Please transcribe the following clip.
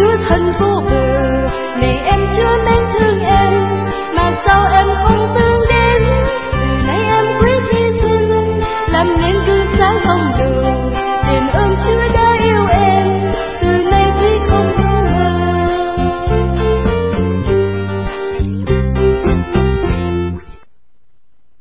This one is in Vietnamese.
Chúa thân vô bờ, này em chưa nên thương em, mà sao em không thương đến? Từ nay em quyết hy sinh, làm nên gương sáng không đời.